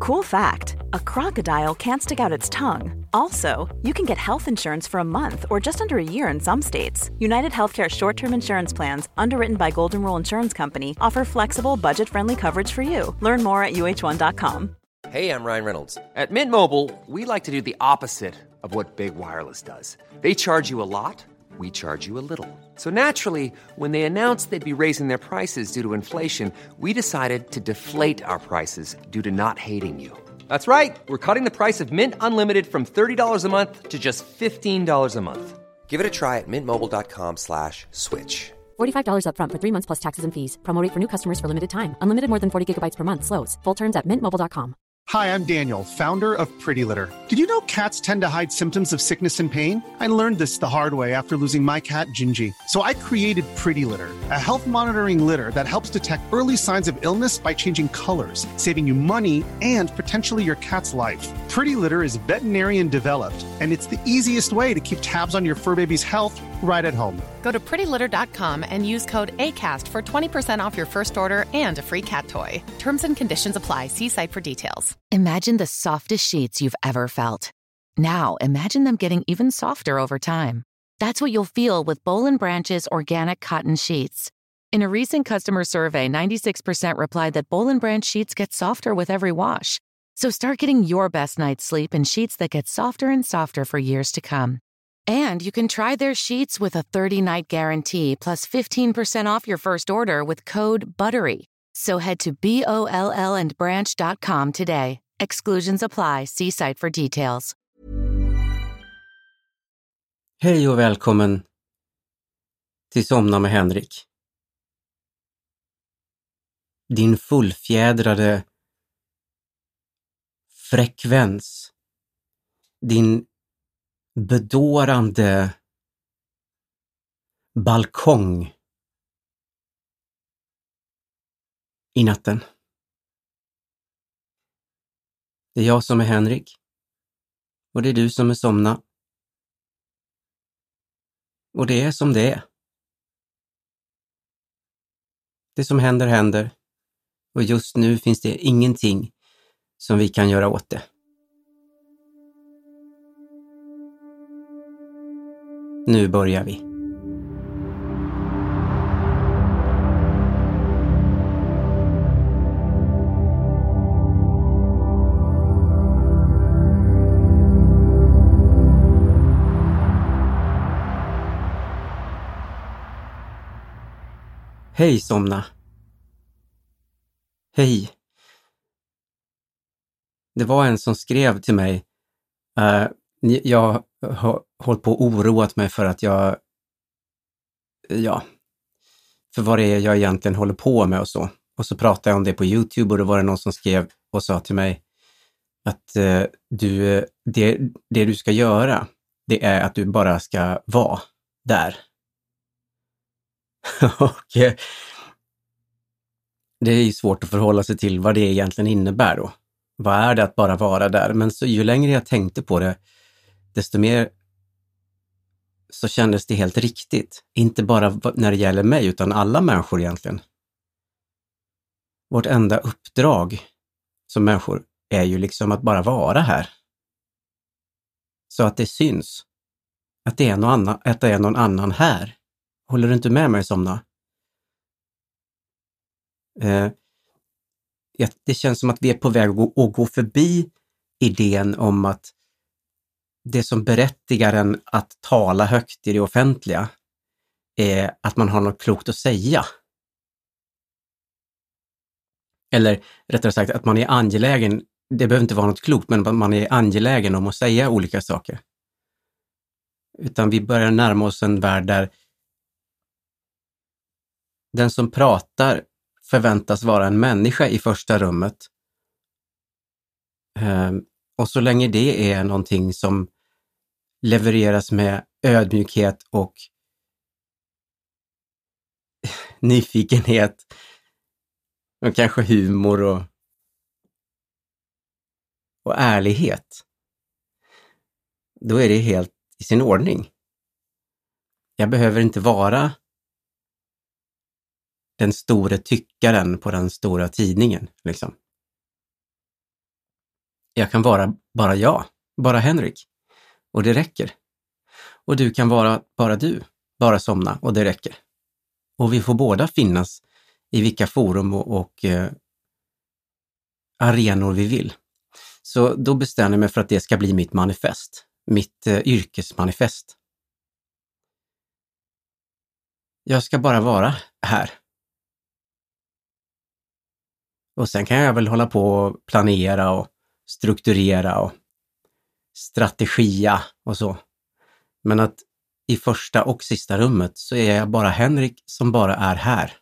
Cool fact, a crocodile can't stick out its tongue. Also, you can get health insurance for a month or just under a year in some states. United Healthcare short-term insurance plans, underwritten by Golden Rule Insurance Company, offer flexible, budget-friendly coverage for you. Learn more at uh1.com. Hey, I'm Ryan Reynolds. At Mint Mobile, we like to do the opposite of what Big Wireless does. They charge you a lot, we charge you a little. So naturally, when they announced they'd be raising their prices due to inflation, we decided to deflate our prices due to not hating you. That's right. We're cutting the price of Mint Unlimited from $30 a month to just $15 a month. Give it a try at mintmobile.com/switch. $45 up front for 3 months plus taxes and fees. Promo rate for new customers for limited time. Unlimited more than 40 gigabytes per month slows. Full terms at mintmobile.com. Hi, I'm Daniel, founder of Pretty Litter. Did you know cats tend to hide symptoms of sickness and pain? I learned this the hard way after losing my cat, Gingy. So I created Pretty Litter, a health monitoring litter that helps detect early signs of illness by changing colors, saving you money and potentially your cat's life. Pretty Litter is veterinarian developed, and it's the easiest way to keep tabs on your fur baby's health right at home. Go to prettylitter.com and use code ACAST for 20% off your first order and a free cat toy. Terms and conditions apply. See site for details. Imagine the softest sheets you've ever felt. Now, imagine them getting even softer over time. That's what you'll feel with Boll & Branch's organic cotton sheets. In a recent customer survey, 96% replied that Boll & Branch sheets get softer with every wash. So start getting your best night's sleep in sheets that get softer and softer for years to come. And you can try their sheets with a 30-night guarantee plus 15% off your first order with code BUTTERY. So head to BOLLandbranch.com today. Exclusions apply. See site for details. Hej och välkommen till Somna med Henrik. Din fullfjädrade frekvens. Din bedårande balkong i natten. Det är jag som är Henrik och det är du som är Somna. Och det är som det är. Det som händer händer och just nu finns det ingenting som vi kan göra åt det. Nu börjar vi. Hej Somna. Hej. Det var en som skrev till mig. Jag har hållit på och oroat mig för att för vad det är jag egentligen håller på med och så. Och så pratade jag om det på YouTube och då var det någon som skrev och sa till mig att det du ska göra, det är att du bara ska vara där. Och det är ju svårt att förhålla sig till vad det egentligen innebär då. Vad är det att bara vara där? Men så ju längre jag tänkte på det, desto mer så kändes det helt riktigt. Inte bara när det gäller mig utan alla människor egentligen. Vårt enda uppdrag som människor är ju liksom att bara vara här. Så att det syns. Att det är någon annan här. Håller du inte med mig, Somna? Det känns som att vi är på väg att gå förbi idén om att det som berättigar en att tala högt i det offentliga är att man har något klokt att säga. Eller rättare sagt att man är angelägen, det behöver inte vara något klokt, men man är angelägen om att säga olika saker. Utan vi börjar närma oss en värld där den som pratar förväntas vara en människa i första rummet. Och så länge det är någonting som levereras med ödmjukhet och nyfikenhet och kanske humor och ärlighet, då är det helt i sin ordning. Jag behöver inte vara den stora tyckaren på den stora tidningen, liksom. Jag kan vara bara jag, bara Henrik. Och det räcker. Och du kan vara bara du, bara somna och det räcker. Och vi får båda finnas i vilka forum och arenor vi vill. Så då bestämmer jag mig för att det ska bli mitt manifest, mitt yrkesmanifest. Jag ska bara vara här. Och sen kan jag väl hålla på och planera och strukturera och strategia och så. Men att i första och sista rummet så är jag bara Henrik som bara är här.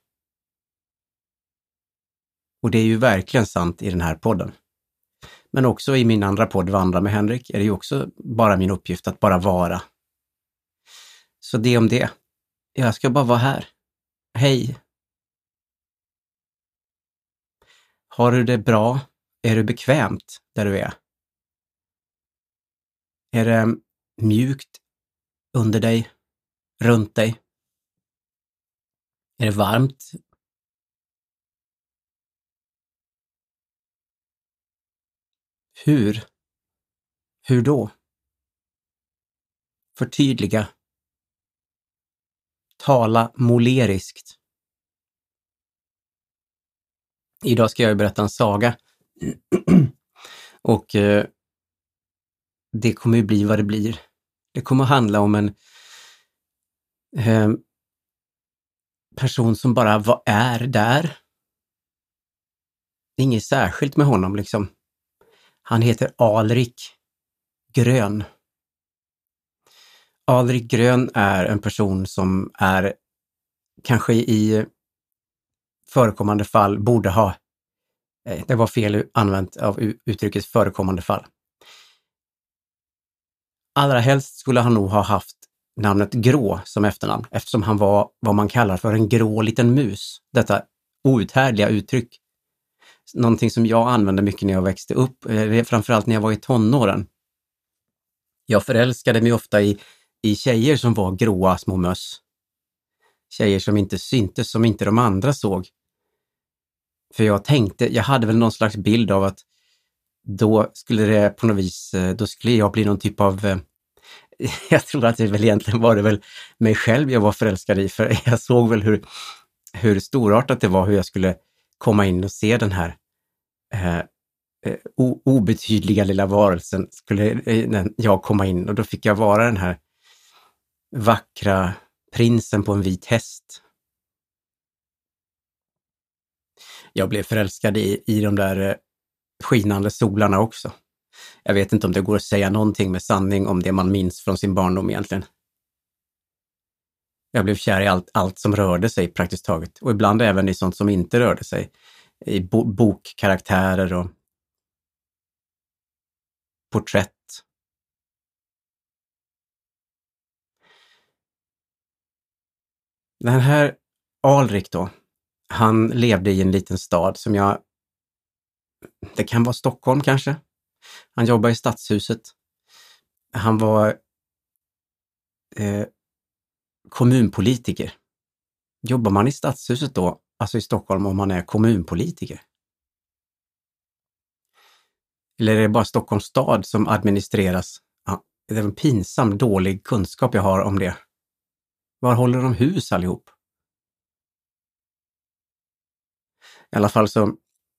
Och det är ju verkligen sant i den här podden. Men också i min andra podd, Vandra med Henrik, är det ju också bara min uppgift att bara vara. Så det om det. Jag ska bara vara här. Hej! Har du det bra? Är du bekvämt där du är? Är det mjukt under dig, runt dig? Är det varmt? Hur? Hur då? Förtydliga. Tala måleriskt. Idag ska jag berätta en saga. Och det kommer ju bli vad det blir. Det kommer att handla om en person som bara är där. Inget särskilt med honom liksom. Han heter Alrik Grön. Alrik Grön är en person som är kanske i förekommande fall borde ha, det var fel använt av uttrycket förekommande fall. Allra helst skulle han nog ha haft namnet Grå som efternamn eftersom han var vad man kallar för en grå liten mus. Detta outhärdliga uttryck. Någonting som jag använde mycket när jag växte upp, framförallt när jag var i tonåren. Jag förälskade mig ofta i tjejer som var gråa små möss. Tjejer som inte syntes, som inte de andra såg. För jag hade väl någon slags bild av att då skulle det på något vis, då skulle jag bli någon typ av, jag tror att det väl egentligen var det väl mig själv jag var förälskad i, för jag såg väl hur storartat det var, hur jag skulle komma in och se den här obetydliga lilla varelsen skulle jag komma in och då fick jag vara den här vackra prinsen på en vit häst. Jag blev förälskad i de där skinande solarna också. Jag vet inte om det går att säga någonting med sanning om det man minns från sin barndom egentligen. Jag blev kär i allt som rörde sig praktiskt taget och ibland även i sånt som inte rörde sig. I bokkaraktärer och porträtt. Den här Alrik då, han levde i en liten stad som det kan vara Stockholm kanske. Han jobbade i stadshuset. Han var kommunpolitiker. Jobbar man i stadshuset då, alltså i Stockholm, om man är kommunpolitiker? Eller är det bara Stockholms stad som administreras? Ja, det är en pinsam dålig kunskap jag har om det. Var håller de hus allihop? I alla fall så,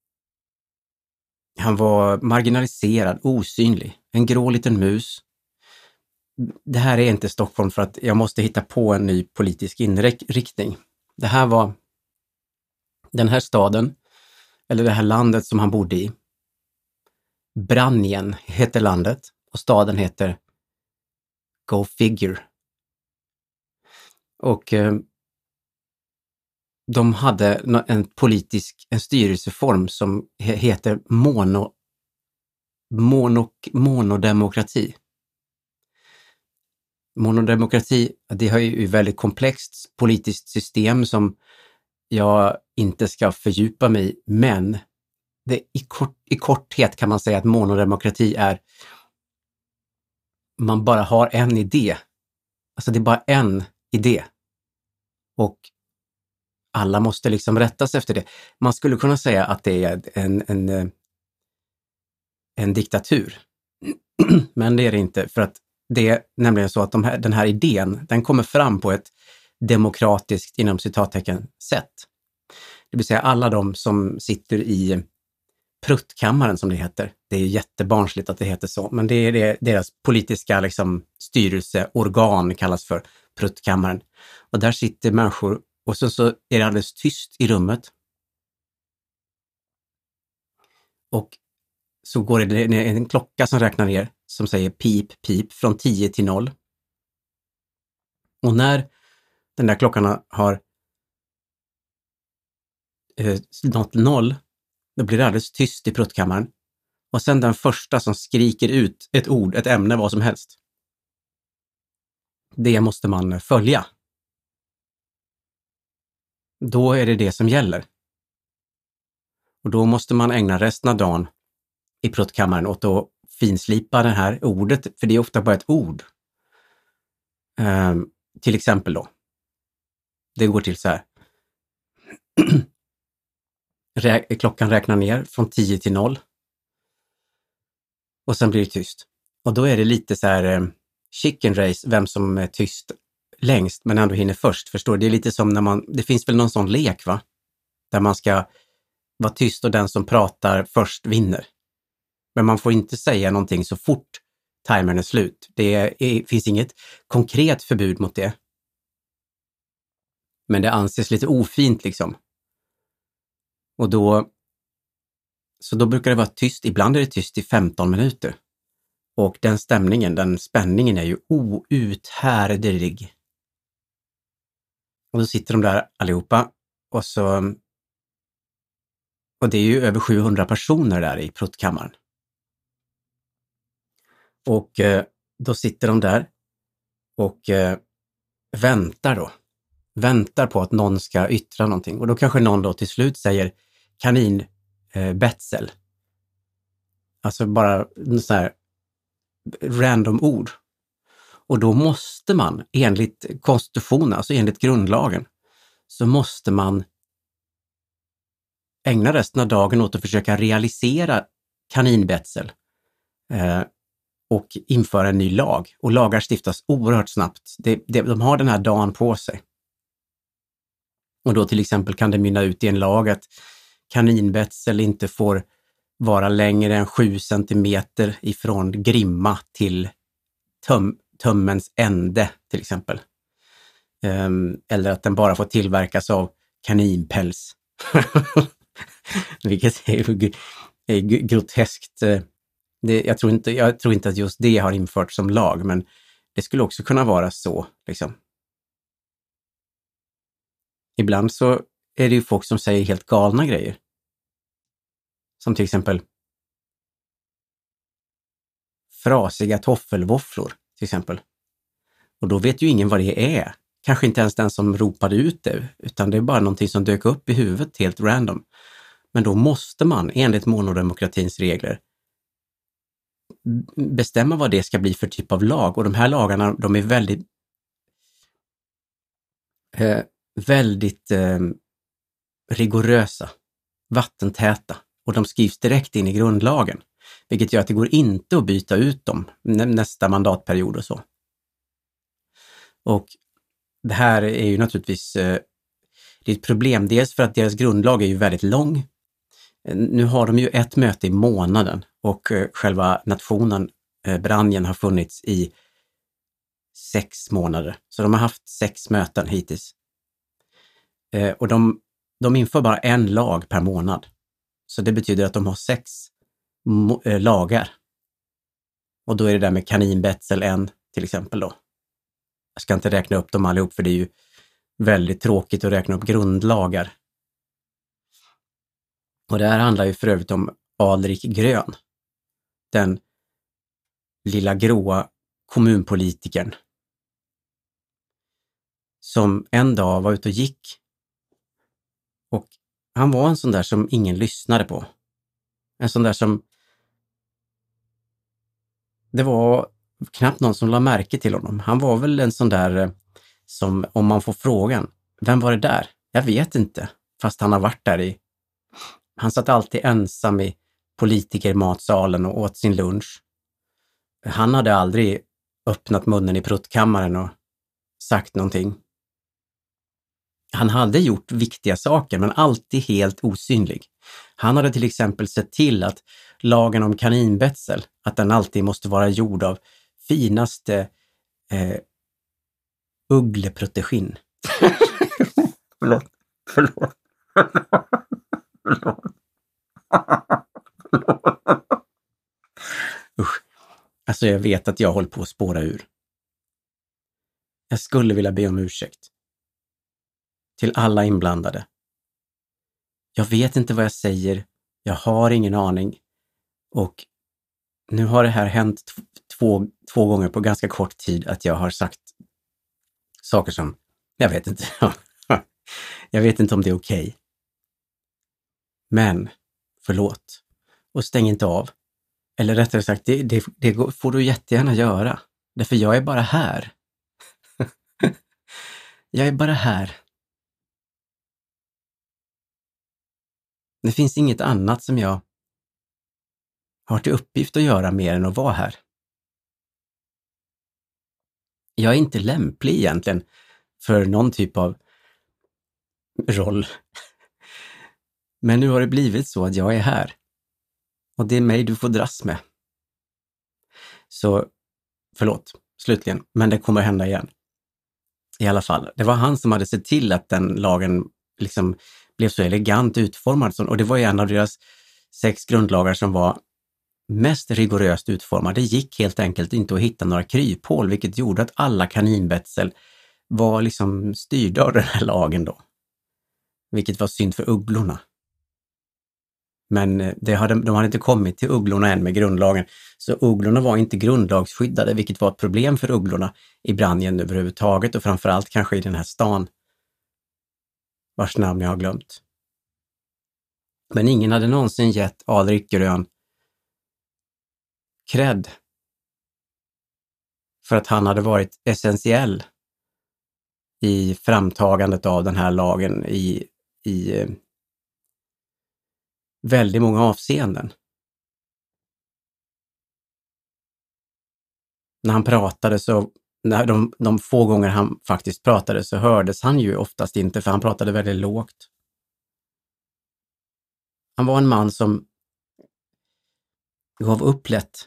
han var marginaliserad, osynlig, en grå liten mus. Det här är inte Stockholm för att jag måste hitta på en ny politisk inriktning. Det här var den här staden, eller det här landet som han bodde i. Branjen heter landet och staden heter Go Figure. Och de hade en styrelseform som heter monodemokrati. Monodemokrati, det har ju ett väldigt komplext politiskt system som jag inte ska fördjupa mig i, men i korthet kan man säga att monodemokrati är man bara har en idé. Alltså det är bara en idé. Och alla måste liksom rättas efter det. Man skulle kunna säga att det är en diktatur. Men det är det inte, för att det är nämligen så att den här idén, den kommer fram på ett demokratiskt, inom citattecken, sätt. Det vill säga alla de som sitter i pruttkammaren, som det heter. Det är jättebarnsligt att det heter så, men det är deras politiska liksom, styrelseorgan kallas för pruttkammaren. Och där sitter människor och så är det alldeles tyst i rummet. Och så går det en klocka som räknar ner som säger pip, pip från 10 till 0. Och när den där klockan har nått 0, då blir det alldeles tyst i pruttkammaren. Och sen den första som skriker ut ett ord, ett ämne, vad som helst. Det måste man följa. Då är det som gäller. Och då måste man ägna resten av dagen i pruttkammaren åt att finslipa det här ordet, för det är ofta bara ett ord. Till exempel då. Det går till så här. Klockan räknar ner från 10 till 0. Och sen blir det tyst. Och då är det lite så här chicken race, vem som är tyst längst men ändå hinner först. Förstår du? Det är lite som när det finns väl någon sån lek, va? Där man ska vara tyst och den som pratar först vinner. Men man får inte säga någonting så fort timern är slut. Finns inget konkret förbud mot det. Men det anses lite ofint liksom. Och då brukar det vara tyst. Ibland är det tyst i 15 minuter. Och den spänningen är ju outhärdlig. Och då sitter de där allihopa och det är ju över 700 personer där i pruttkammaren. Och då sitter de där och väntar på att någon ska yttra någonting. Och då kanske någon då till slut säger kaninbetsel. Alltså bara en sån här random ord. Och då måste man enligt konstitutionen, alltså enligt grundlagen, så måste man ägna resten av dagen åt att försöka realisera kaninbetsel och införa en ny lag. Och lagar stiftas oerhört snabbt. De har den här dagen på sig. Och då till exempel kan det mynna ut i en lag att kaninbetsel inte får vara längre än 7 centimeter ifrån grimma till tömmens ände till exempel. Eller att den bara får tillverkas av kaninpäls. Vilket är groteskt. Jag tror inte att just det har införts som lag, men det skulle också kunna vara så. Liksom. Ibland så är det ju folk som säger helt galna grejer. Som till exempel frasiga toffelvåfflor till exempel. Och då vet ju ingen vad det är. Kanske inte ens den som ropade ut det, utan det är bara någonting som dök upp i huvudet helt random. Men då måste man enligt monodemokratins regler bestämma vad det ska bli för typ av lag. Och de här lagarna, de är väldigt rigorösa, vattentäta. Och de skrivs direkt in i grundlagen. Vilket gör att det går inte att byta ut dem nästa mandatperiod och så. Och det här är ju naturligtvis det är ett problem. Dels för att deras grundlag är ju väldigt lång. Nu har de ju ett möte i månaden och själva nationen, Branjen, har funnits i 6 månader. Så de har haft 6 möten hittills. Och de inför bara en lag per månad. Så det betyder att de har 6 lagar. Och då är det där med kaninbetsel en till exempel då. Jag ska inte räkna upp dem allihop, för det är ju väldigt tråkigt att räkna upp grundlagar. Och det här handlar ju för övrigt om Alrik Grön. Den lilla gråa kommunpolitikern. Som en dag var ute och gick. Och han var en sån där som ingen lyssnade på. En sån där som... Det var knappt någon som la märke till honom. Han var väl en sån där som, om man får frågan, vem var det där? Jag vet inte. Fast han har varit där Han satt alltid ensam politiker i matsalen och åt sin lunch. Han hade aldrig öppnat munnen i pruttkammaren och sagt någonting. Han hade gjort viktiga saker, men alltid helt osynlig. Han hade till exempel sett till att lagen om kaninbetsel, att den alltid måste vara gjord av finaste uggleprotein. Förlåt. Usch. Alltså jag vet att jag håller på att spåra ur. Jag skulle vilja be om ursäkt. Till alla inblandade. Jag vet inte vad jag säger. Jag har ingen aning. Och nu har det här hänt två gånger på ganska kort tid att jag har sagt saker som, jag vet inte. Jag vet inte om det är okej. Men, förlåt. Och stäng inte av. Eller rättare sagt, det får du jättegärna göra. Därför jag är bara här. Jag är bara här. Det finns inget annat som jag har till uppgift att göra mer än att vara här. Jag är inte lämplig egentligen för någon typ av roll. Men nu har det blivit så att jag är här. Och det är mig du får dras med. Så, förlåt, slutligen, men det kommer hända igen. I alla fall, det var han som hade sett till att den lagen liksom blev så elegant utformad. Och det var ju en av deras 6 grundlagar som var mest rigoröst utformad. Det gick helt enkelt inte att hitta några kryphål, vilket gjorde att alla kaninbetsel var liksom styrda av den här lagen då. Vilket var synd för ugglorna. Men de hade inte kommit till ugglorna än med grundlagen. Så ugglorna var inte grundlagsskyddade, vilket var ett problem för ugglorna i Branjen överhuvudtaget och framförallt kanske i den här stan vars namn jag har glömt. Men ingen hade någonsin gett Alrik Grön cred för att han hade varit essentiell i framtagandet av den här lagen i väldigt många avseenden. När han pratade de få gånger han faktiskt pratade så hördes han ju oftast inte, för han pratade väldigt lågt. Han var en man som gav upp lätt.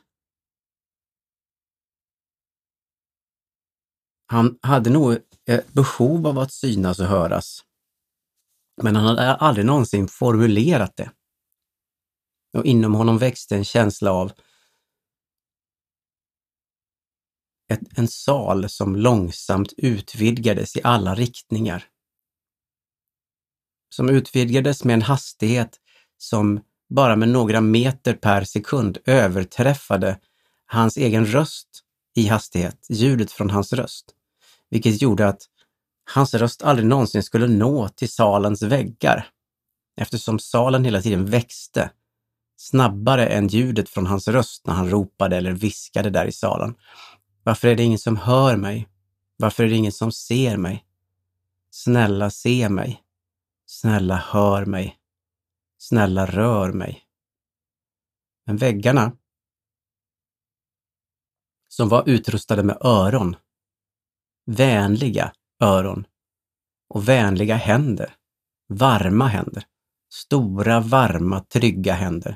Han hade nog ett behov av att synas och höras. Men han hade aldrig någonsin formulerat det. Och inom honom växte en känsla av en sal som långsamt utvidgades i alla riktningar. Som utvidgades med en hastighet som bara med några meter per sekund överträffade hans egen röst i hastighet, ljudet från hans röst. Vilket gjorde att hans röst aldrig någonsin skulle nå till salens väggar. Eftersom salen hela tiden växte snabbare än ljudet från hans röst när han ropade eller viskade där i salen. Varför är det ingen som hör mig? Varför är det ingen som ser mig? Snälla se mig. Snälla hör mig. Snälla rör mig. Men väggarna, som var utrustade med öron, vänliga öron och vänliga händer, varma händer, stora, varma, trygga händer.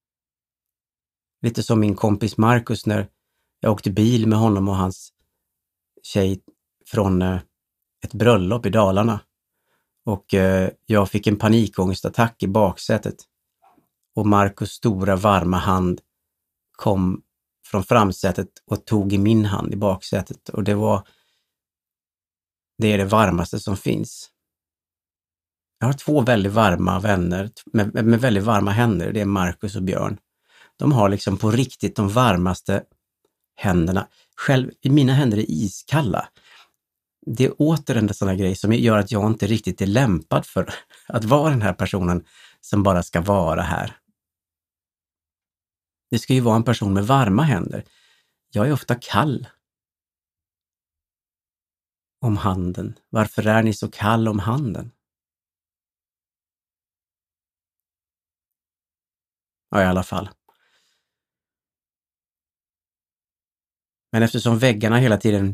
Lite som min kompis Marcus när jag åkte bil med honom och hans tjej från ett bröllop i Dalarna. Och jag fick en panikångestattack i baksätet. Och Marcus stora varma hand kom från framsätet och tog i min hand i baksätet. Och det är det varmaste som finns. Jag har 2 väldigt varma vänner med väldigt varma händer. Det är Marcus och Björn. De har liksom på riktigt de varmaste händerna. Själv, mina händer är iskalla. Det är åter en sån här grej som gör att jag inte riktigt är lämpad för att vara den här personen som bara ska vara här. Det ska ju vara en person med varma händer. Jag är ofta kall om handen. Varför är ni så kall om handen? Ja, i alla fall. Men eftersom väggarna hela tiden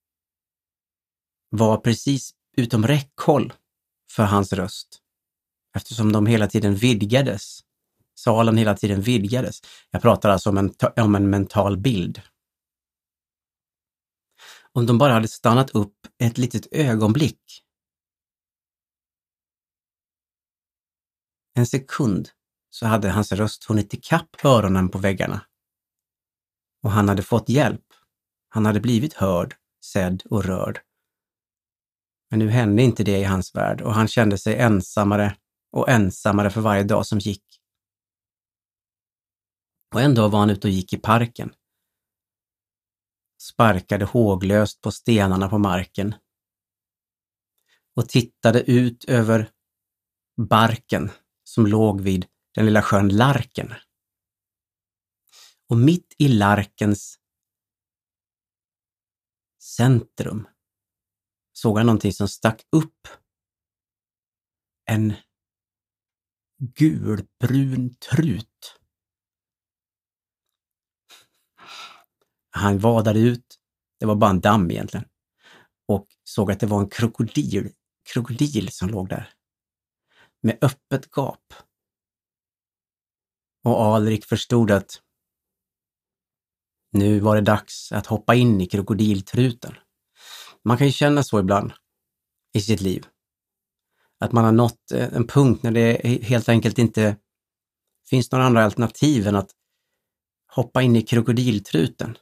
var precis utom räckhåll för hans röst, eftersom de hela tiden vidgades, salen hela tiden vidgades. Jag pratar alltså om en mental bild. Om de bara hade stannat upp ett litet ögonblick, en sekund, så hade hans röst hunnit ikapp öronen på väggarna. Och han hade fått hjälp. Han hade blivit hörd, sedd och rörd. Men nu hände inte det i hans värld och han kände sig ensammare och ensammare för varje dag som gick. Och en dag var han ute och gick i parken. Sparkade håglöst på stenarna på marken. Och tittade ut över barken som låg vid den lilla sjön Larken. Och mitt i Larkens centrum såg han någonting som stack upp. En gulbrun trut. Han vadade ut, det var bara en damm egentligen, och såg att det var en krokodil som låg där. Med öppet gap. Och Alrik förstod att nu var det dags att hoppa in i krokodiltruten. Man kan ju känna så ibland i sitt liv. Att man har nått en punkt när det helt enkelt inte finns några andra alternativ än att hoppa in i krokodiltruten.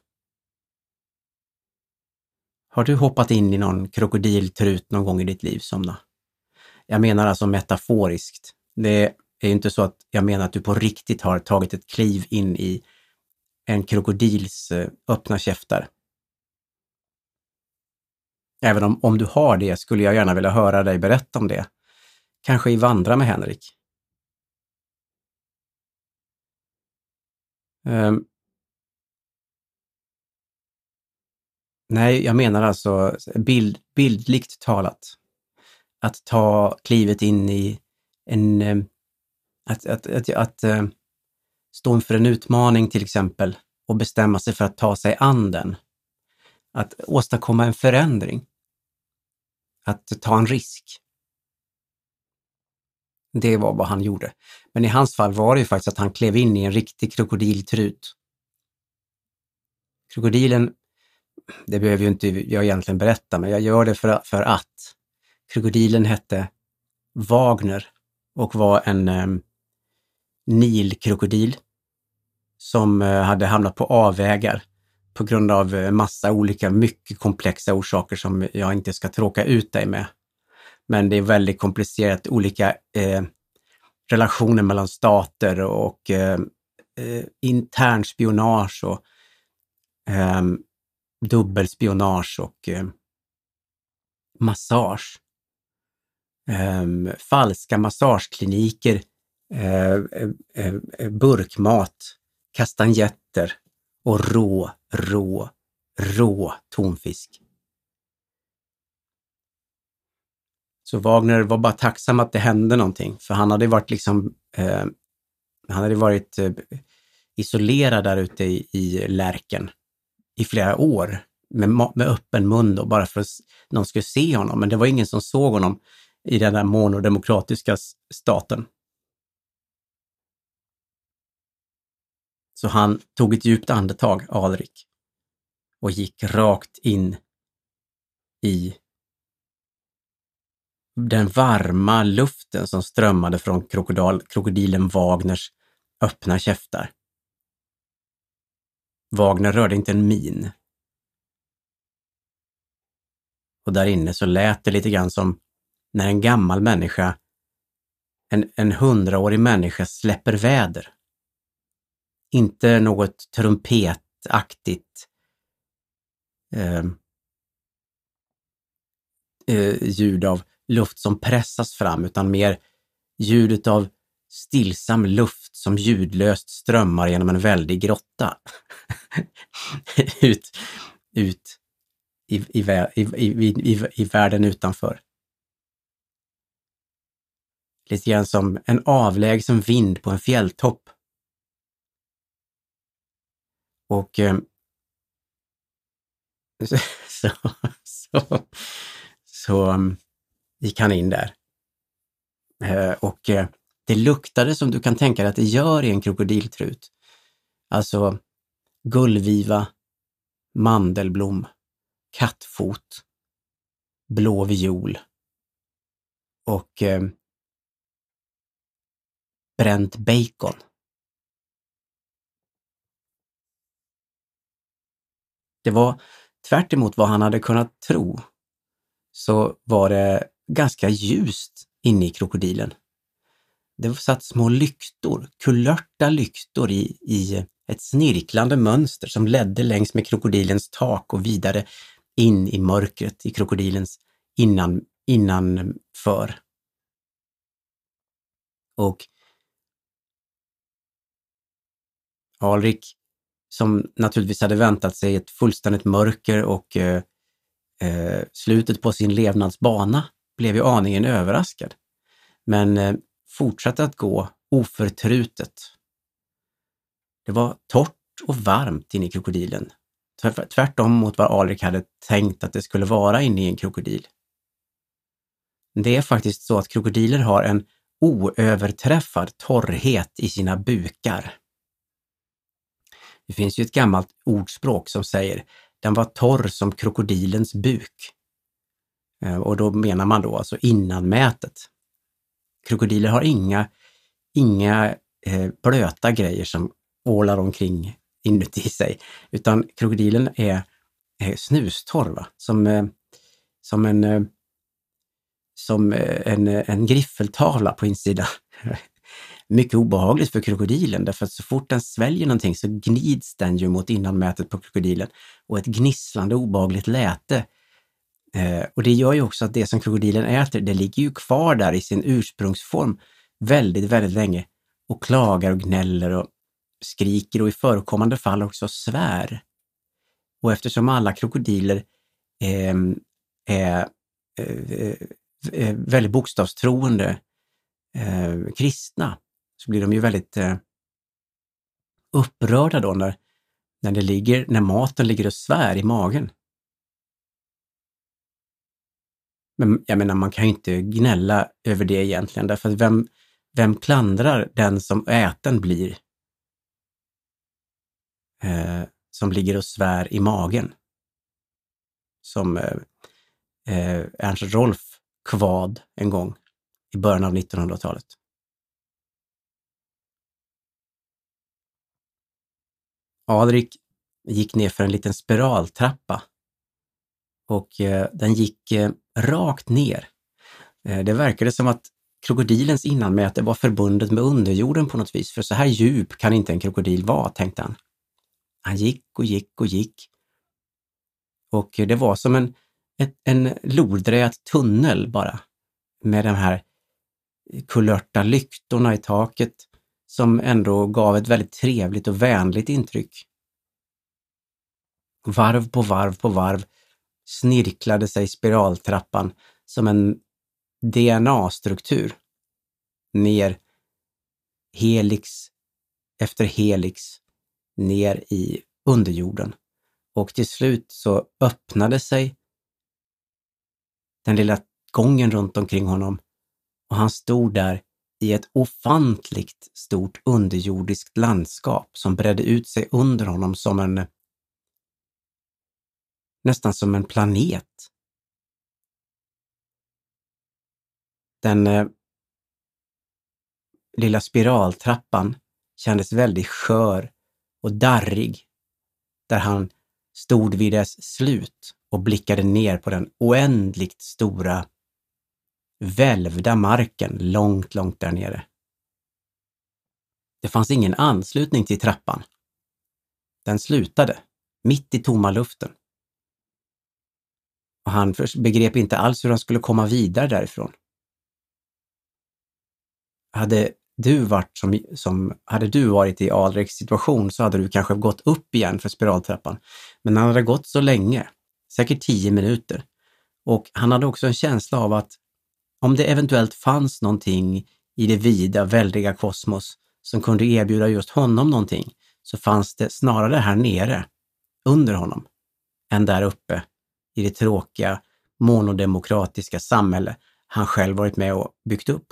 Har du hoppat in i någon krokodiltrut någon gång i ditt liv, Somna? Jag menar alltså metaforiskt. Det är ju inte så att jag menar att du på riktigt har tagit ett kliv in i en krokodils öppna käftar. Även om du har det skulle jag gärna vilja höra dig berätta om det. Kanske i Vandra med Henrik. Nej, jag menar alltså bildligt talat. Att ta klivet in i att stå inför en utmaning till exempel och bestämma sig för att ta sig an den. Att åstadkomma en förändring. Att ta en risk. Det var vad han gjorde. Men i hans fall var det ju faktiskt att han klev in i en riktig krokodiltrut. Krokodilen, det behöver ju inte jag egentligen berätta, men jag gör det för att krokodilen hette Wagner och var en Nilkrokodil som hade hamnat på avvägar på grund av massa olika mycket komplexa orsaker som jag inte ska tråka ut dig med. Men det är väldigt komplicerat, olika relationer mellan stater och internspionage och dubbelspionage och massage. Falska massagekliniker, burkmat, kastanjetter och rå tonfisk. Så Wagner var bara tacksam att det hände någonting, för han hade varit isolerad där ute i Lärken i flera år med öppen mun då, bara för att någon skulle se honom, men det var ingen som såg honom i den där monodemokratiska staten. Så han tog ett djupt andetag, Alrik, och gick rakt in i den varma luften som strömmade från krokodilen Wagners öppna käftar. Wagner rörde inte en min. Och där inne så lät det lite grann som när en gammal människa, en 100-årig människa släpper väder. Inte något trumpetaktigt ljud av luft som pressas fram, utan mer ljudet av stillsam luft som ljudlöst strömmar genom en väldig grotta. ut i världen utanför. Lite grann som en avlägsen vind på en fjälltopp Och så gick han in där. Och det luktade som du kan tänka dig att det gör i en krokodiltrut. Alltså gullviva, mandelblom, kattfot, blå viol och bränt bacon. Det var tvärt emot vad han hade kunnat tro, så var det ganska ljust inne i krokodilen. Det var satt små lyktor, kulörta lyktor i ett snirklande mönster som ledde längs med krokodilens tak och vidare in i mörkret i krokodilens innanför. Och Alrik, som naturligtvis hade väntat sig ett fullständigt mörker och slutet på sin levnadsbana, blev ju aningen överraskad. Men fortsatte att gå oförtrutet. Det var torrt och varmt inne i krokodilen. Tvärtom mot vad Alrik hade tänkt att det skulle vara inne i en krokodil. Det är faktiskt så att krokodiler har en oöverträffad torrhet i sina bukar. Det finns ju ett gammalt ordspråk som säger den var torr som krokodilens buk. Och då menar man då alltså innanmätet. Krokodiler har inga blöta grejer som ålar omkring inuti sig, utan krokodilen är snustorr, va? Som en griffeltavla på insidan. Mycket obehagligt för krokodilen, därför att så fort den sväljer någonting så gnids den ju mot innanmätet på krokodilen och ett gnisslande obehagligt läte. Och det gör ju också att det som krokodilen äter, det ligger ju kvar där i sin ursprungsform väldigt, väldigt länge och klagar och gnäller och skriker och i förekommande fall också svär. Och eftersom alla krokodiler är väldigt bokstavstroende kristna, så blir de ju väldigt upprörda då när maten ligger och svär i magen. Men jag menar, man kan ju inte gnälla över det egentligen, därför att vem klandrar den som äten blir som ligger och svär i magen? Som Ernst Rolf kvad en gång i början av 1900-talet. Alrik gick ner för en liten spiraltrappa och den gick rakt ner. Det verkade som att krokodilens innanmäte var förbundet med underjorden på något vis, för så här djup kan inte en krokodil vara, tänkte han. Han gick och gick och gick. Och det var som en lodrät tunnel bara, med de här kulörta lyktorna i taket som ändå gav ett väldigt trevligt och vänligt intryck. Varv på varv på varv snirklade sig spiraltrappan som en DNA-struktur ner helix efter helix ner i underjorden. Och till slut så öppnade sig den lilla gången runt omkring honom och han stod där i ett ofantligt stort underjordiskt landskap som bredde ut sig under honom som nästan som en planet. Den lilla spiraltrappan kändes väldigt skör och darrig, där han stod vid dess slut och blickade ner på den oändligt stora välvda marken långt, långt där nere. Det fanns ingen anslutning till trappan. Den slutade mitt i tomma luften. Och han begrep inte alls hur han skulle komma vidare därifrån. Hade du varit i Alriks situation så hade du kanske gått upp igen för spiraltrappan. Men han hade gått så länge, säkert 10 minuter. Och han hade också en känsla av att om det eventuellt fanns någonting i det vida, väldiga kosmos som kunde erbjuda just honom någonting, så fanns det snarare här nere, under honom, än där uppe i det tråkiga, monodemokratiska samhälle han själv varit med och byggt upp.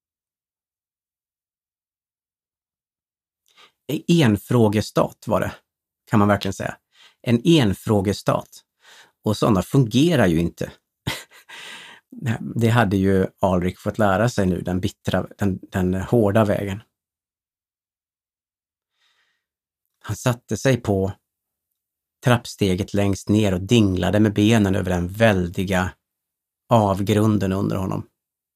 En enfrågestat var det, kan man verkligen säga. En enfrågestat. Och sådana fungerar ju inte. Det hade ju Alrik fått lära sig nu, den hårda vägen. Han satte sig på trappsteget längst ner och dinglade med benen över den väldiga avgrunden under honom.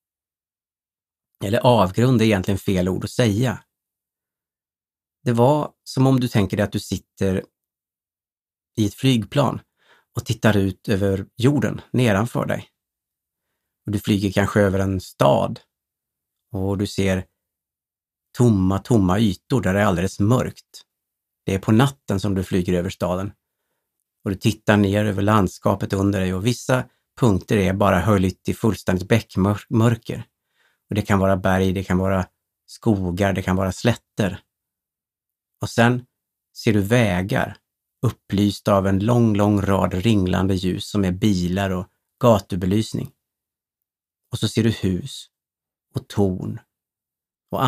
Eller avgrund är egentligen fel ord att säga. Det var som om du tänker dig att du sitter i ett flygplan och tittar ut över jorden nedanför dig. Och du flyger kanske över en stad och du ser tomma ytor där det är alldeles mörkt. Det är på natten som du flyger över staden. Och du tittar ner över landskapet under dig och vissa punkter är bara höljt i fullständigt bäckmörker. Och det kan vara berg, det kan vara skogar, det kan vara slätter. Och sen ser du vägar upplysta av en lång rad ringlande ljus som är bilar och gatubelysning. Och så ser du hus och torn och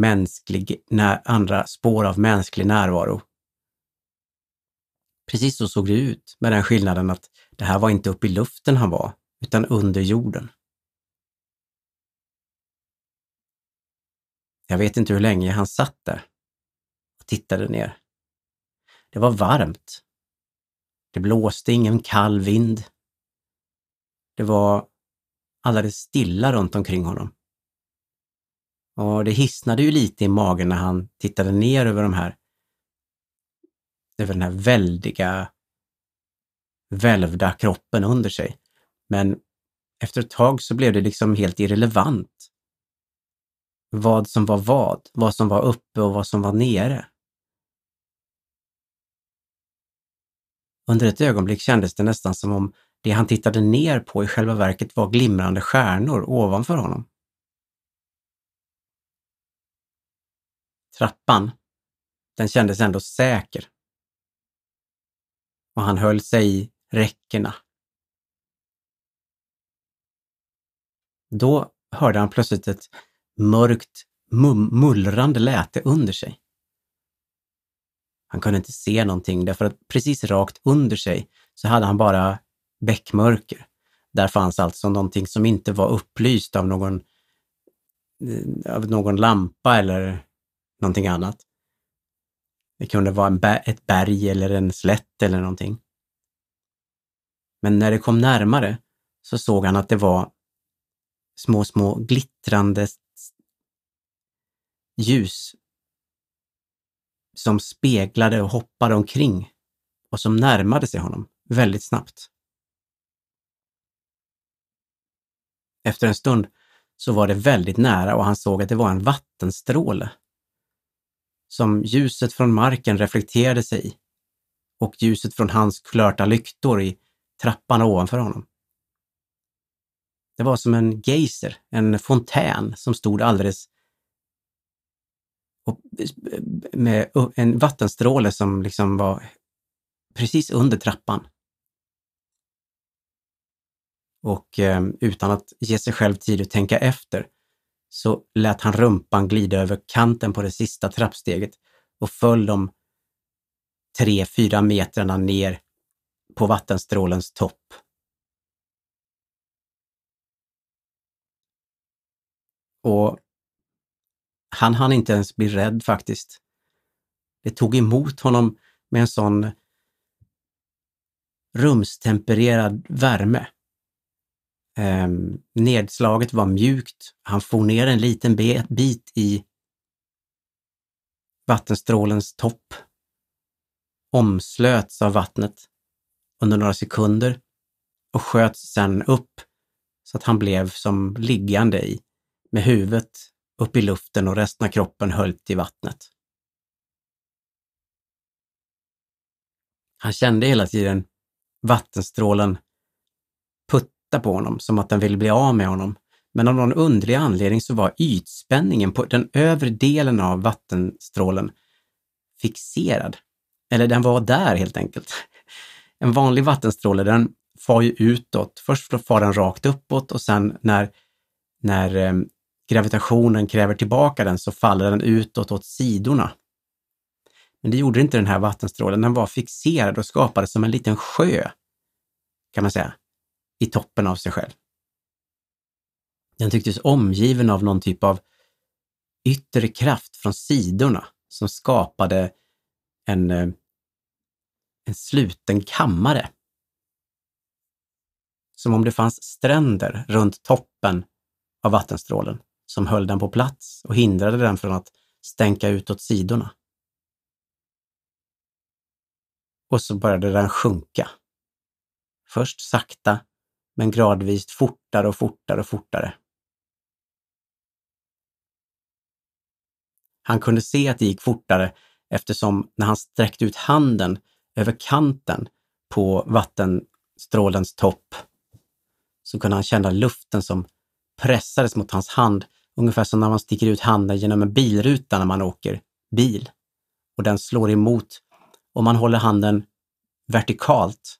andra spår av mänsklig närvaro. Precis så såg det ut, med den skillnaden att det här var inte uppe i luften han var, utan under jorden. Jag vet inte hur länge han satt där och tittade ner. Det var varmt. Det blåste ingen kall vind. Det var alldeles stilla runt omkring honom. Och det hissnade ju lite i magen när han tittade ner över den här väldiga, välvda kroppen under sig. Men efter ett tag så blev det liksom helt irrelevant. Vad som var uppe och vad som var nere. Under ett ögonblick kändes det nästan som om det han tittade ner på i själva verket var glimrande stjärnor ovanför honom. Trappan, den kändes ändå säker. Och han höll sig i räckena. Då hörde han plötsligt ett mörkt, mullrande läte under sig. Han kunde inte se någonting därför att precis rakt under sig så hade han bara bäckmörker. Där fanns alltså någonting som inte var upplyst av någon lampa eller någonting annat. Det kunde vara ett berg eller en slätt eller någonting. Men när det kom närmare så såg han att det var små glittrande ljus som speglade och hoppade omkring och som närmade sig honom väldigt snabbt. Efter en stund så var det väldigt nära och han såg att det var en vattenstråle som ljuset från marken reflekterade sig i och ljuset från hans klörta lyktor i trappan ovanför honom. Det var som en geyser, en fontän som stod alldeles med en vattenstråle som liksom var precis under trappan. Och utan att ge sig själv tid att tänka efter så lät han rumpan glida över kanten på det sista trappsteget och föll de 3-4 metrarna ner på vattenstrålens topp. Och han hann inte ens bli rädd faktiskt. Det tog emot honom med en sån rumstempererad värme. Nedslaget var mjukt. Han for ner en liten bit i vattenstrålens topp. Omslöts av vattnet under några sekunder och sköts sen upp så att han blev som liggande i, med huvudet upp i luften och resten av kroppen höljt i vattnet. Han kände hela tiden vattenstrålen putta på honom som att den ville bli av med honom. Men av någon underlig anledning så var ytspänningen på den övre delen av vattenstrålen fixerad. Eller den var där helt enkelt. En vanlig vattenstråle, den far ju utåt. Först far den rakt uppåt och sen när gravitationen kräver tillbaka den så faller den utåt åt sidorna. Men det gjorde inte den här vattenstrålen. Den var fixerad och skapades som en liten sjö, kan man säga, i toppen av sig själv. Den tycktes omgiven av någon typ av yttre kraft från sidorna som skapade en sluten kammare. Som om det fanns stränder runt toppen av vattenstrålen som höll den på plats och hindrade den från att stänka ut åt sidorna. Och så började den sjunka. Först sakta, men gradvis fortare och fortare och fortare. Han kunde se att det gick fortare eftersom när han sträckte ut handen över kanten på vattenstrålens topp så kunde han känna luften som pressades mot hans hand, ungefär som när man sticker ut handen genom en bilruta när man åker bil. Och den slår emot. Om man håller handen vertikalt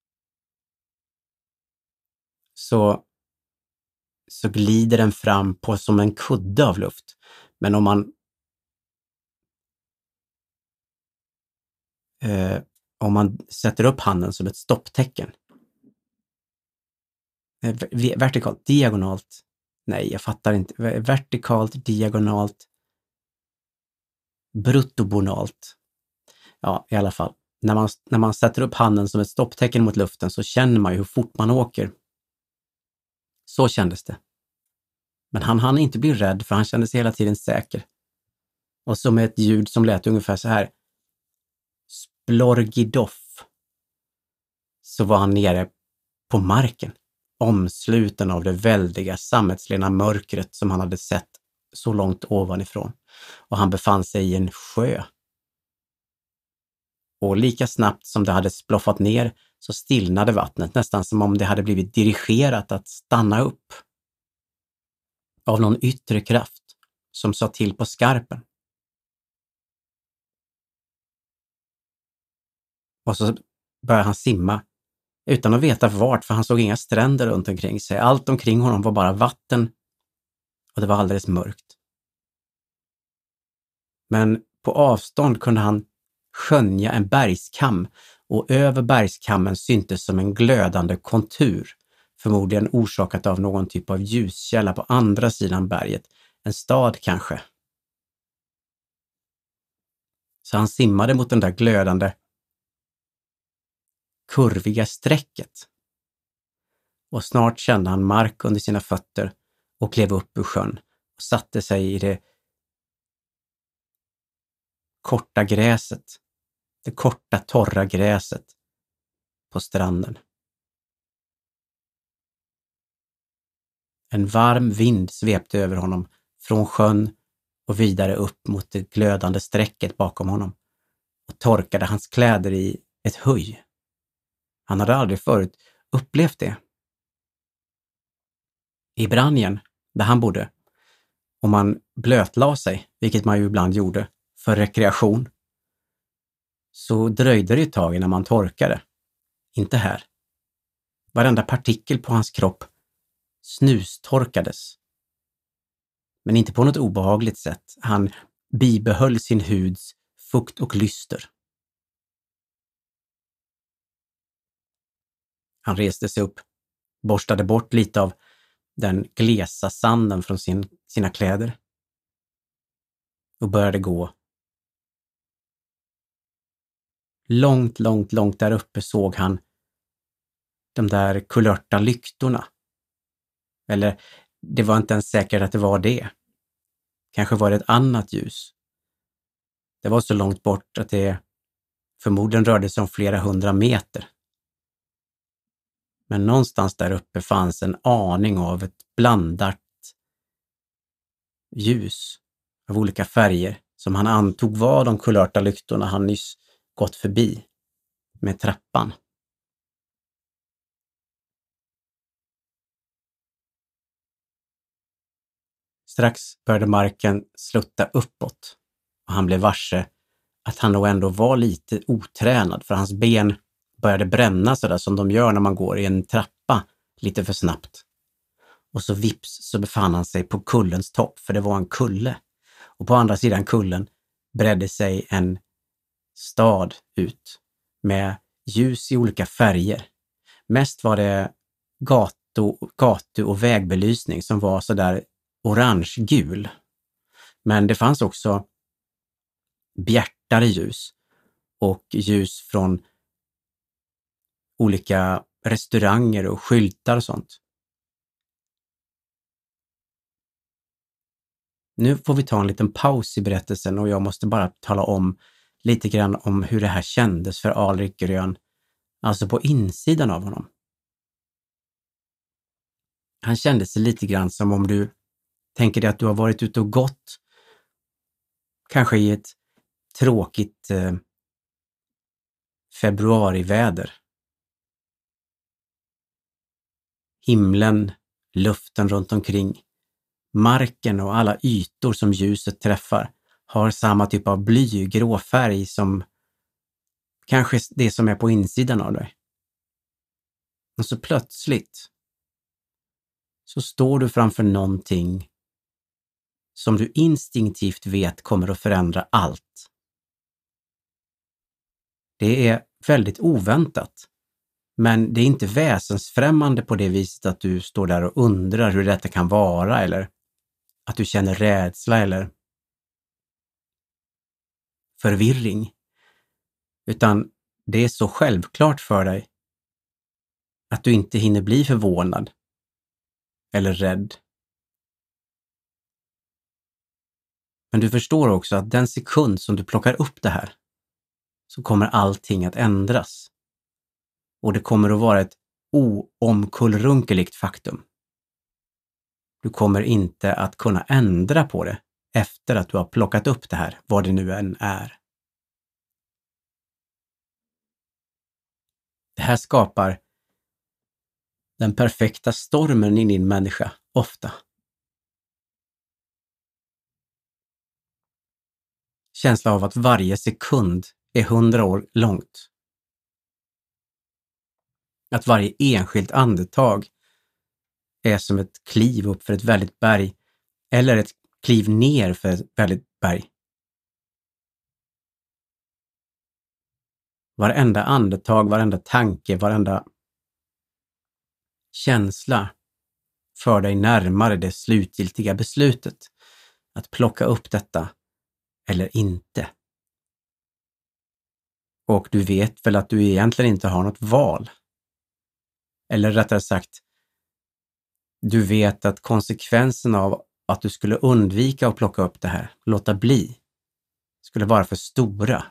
så glider den fram på som en kudde av luft. Men om man sätter upp handen som ett stopptecken. Vertikalt, diagonalt. Nej, jag fattar inte. Vertikalt, diagonalt, bruttobonalt. Ja, i alla fall. När man sätter upp handen som ett stopptecken mot luften så känner man ju hur fort man åker. Så kändes det. Men han hann inte bli rädd för han kände sig hela tiden säker. Och så med ett ljud som lät ungefär så här. Splorgidoff. Så var han nere på marken. Omsluten av det väldiga sammetslena mörkret som han hade sett så långt ovanifrån. Och han befann sig i en sjö. Och lika snabbt som det hade sploffat ner så stillnade vattnet, nästan som om det hade blivit dirigerat att stanna upp. Av någon yttre kraft som sa till på skarpen. Och så började han simma utan att veta vart, för han såg inga stränder runt omkring sig. Allt omkring honom var bara vatten och det var alldeles mörkt. Men på avstånd kunde han skönja en bergskam och över bergskammen syntes som en glödande kontur, förmodligen orsakat av någon typ av ljuskälla på andra sidan berget, en stad kanske. Så han simmade mot den där glödande, kurviga strecket. Och snart kände han mark under sina fötter och klev upp ur sjön och satte sig i det korta gräset, det korta torra gräset på stranden. En varm vind svepte över honom från sjön och vidare upp mot det glödande strecket bakom honom och torkade hans kläder i ett höj. Han hade aldrig förut upplevt det. I Branjen, där han bodde, om man blötlade sig, vilket man ju ibland gjorde, för rekreation, så dröjde det ett tag innan man torkade. Inte här. Varenda partikel på hans kropp snustorkades. Men inte på något obehagligt sätt. Han bibehöll sin huds fukt och lyster. Han reste sig upp, borstade bort lite av den glesa sanden från sina kläder och började gå. Långt, långt, långt där uppe såg han de där kulörta lyktorna. Eller det var inte ens säkert att det var det. Kanske var det ett annat ljus. Det var så långt bort att det förmodligen rörde sig om flera 100 meter. Men någonstans där uppe fanns en aning av ett blandat ljus av olika färger som han antog var de kulörta lyktorna han nyss gått förbi med trappan. Strax började marken slutta uppåt och han blev varse att han nog ändå var lite otränad, för hans ben började bränna sådär som de gör när man går i en trappa lite för snabbt. Och så vips så befann han sig på kullens topp, för det var en kulle. Och på andra sidan kullen bredde sig en stad ut med ljus i olika färger. Mest var det gatu- och vägbelysning som var sådär orange-gul. Men det fanns också bjärtare ljus och ljus från olika restauranger och skyltar och sånt. Nu får vi ta en liten paus i berättelsen och jag måste bara tala om lite grann om hur det här kändes för Alrik Grön, alltså på insidan av honom. Han kände sig lite grann som om du tänker dig att du har varit ute och gått, kanske i ett tråkigt februariväder. Himlen, luften runt omkring, marken och alla ytor som ljuset träffar har samma typ av blygrå färg som kanske det som är på insidan av dig. Och så plötsligt så står du framför någonting som du instinktivt vet kommer att förändra allt. Det är väldigt oväntat, men det är inte väsensfrämmande på det viset att du står där och undrar hur detta kan vara, eller att du känner rädsla eller förvirring. Utan det är så självklart för dig att du inte hinner bli förvånad eller rädd. Men du förstår också att den sekund som du plockar upp det här så kommer allting att ändras. Och det kommer att vara ett oomkullrunkeligt faktum. Du kommer inte att kunna ändra på det efter att du har plockat upp det här, vad det nu än är. Det här skapar den perfekta stormen i din människa, ofta. Känsla av att varje sekund är 100 år långt. Att varje enskilt andetag är som ett kliv upp för ett väldigt berg eller ett kliv ner för ett väldigt berg. Varenda andetag, varenda tanke, varenda känsla för dig närmare det slutgiltiga beslutet att plocka upp detta eller inte. Och du vet väl att du egentligen inte har något val. Eller rättare sagt, du vet att konsekvensen av att du skulle undvika att plocka upp det här, låta bli, skulle vara för stora.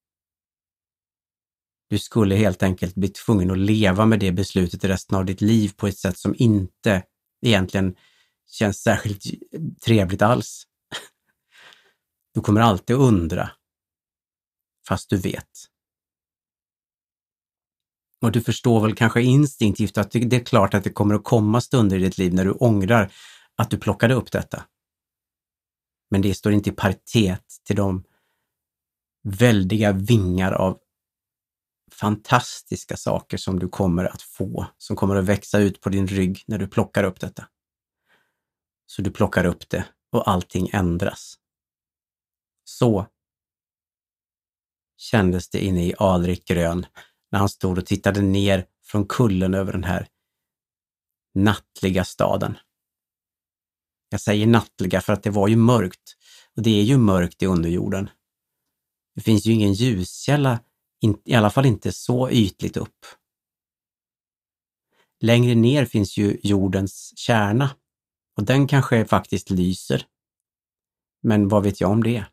Du skulle helt enkelt bli tvungen att leva med det beslutet i resten av ditt liv på ett sätt som inte egentligen känns särskilt trevligt alls. Du kommer alltid undra, fast du vet. Och du förstår väl kanske instinktivt att det är klart att det kommer att komma stunder i ditt liv när du ångrar att du plockade upp detta. Men det står inte i paritet till de väldiga vingar av fantastiska saker som du kommer att få, som kommer att växa ut på din rygg när du plockar upp detta. Så du plockar upp det och allting ändras. Så kändes det inne i Alrik Grön när han stod och tittade ner från kullen över den här nattliga staden. Jag säger nattliga för att det var ju mörkt, och det är ju mörkt i underjorden. Det finns ju ingen ljuskälla, i alla fall inte så ytligt upp. Längre ner finns ju jordens kärna, och den kanske faktiskt lyser. Men vad vet jag om det?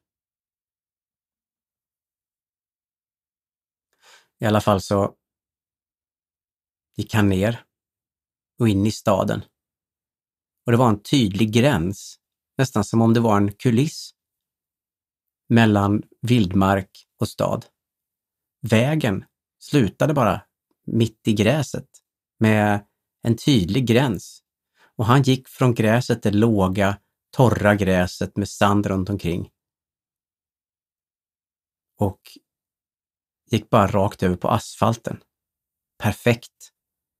I alla fall så gick han ner och in i staden. Och det var en tydlig gräns, nästan som om det var en kuliss mellan vildmark och stad. Vägen slutade bara mitt i gräset med en tydlig gräns. Och han gick från gräset, det låga, torra gräset med sand runt omkring. och gick bara rakt över på asfalten. Perfekt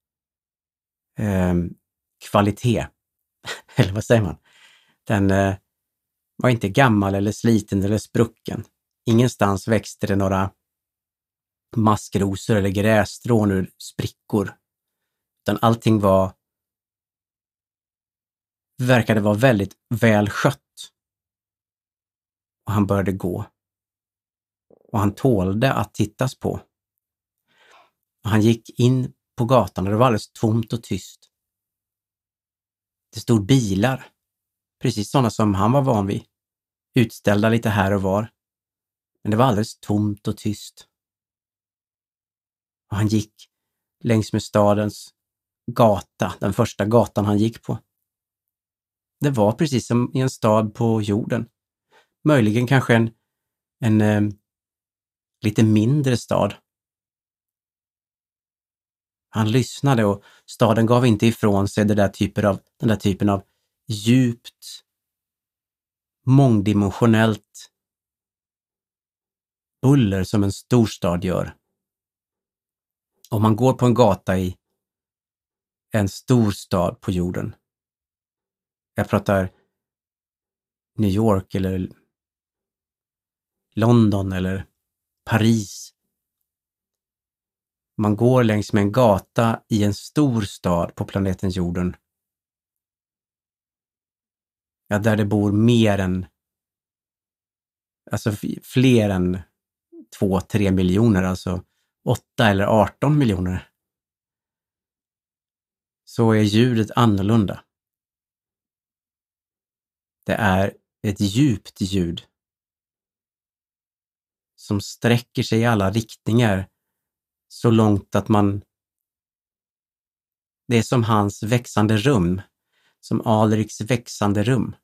kvalitet. Eller vad säger man? Den var inte gammal eller sliten eller sprucken. Ingenstans växte det några maskrosor eller grässtrån ur sprickor. Utan allting verkade vara väldigt väl skött. Och han började gå. Och han tålde att tittas på. Och han gick in på gatan och det var alldeles tomt och tyst. Det stod bilar. Precis sådana som han var van vid. Utställda lite här och var. Men det var alldeles tomt och tyst. Och han gick längs med stadens gata, den första gatan han gick på. Det var precis som i en stad på jorden. Möjligen kanske en lite mindre stad. Han lyssnade och staden gav inte ifrån sig den där typen av djupt, mångdimensionellt buller som en storstad gör. Om man går på en gata i en storstad på jorden. Jag pratar New York eller London eller Paris. Man går längs med en gata i en stor stad på planeten jorden. Ja, där det bor fler än 2-3 miljoner, alltså 8 eller 18 miljoner. Så är ljudet annorlunda. Det är ett djupt ljud som sträcker sig i alla riktningar så långt att det är som hans växande rum, som Alriks växande rum.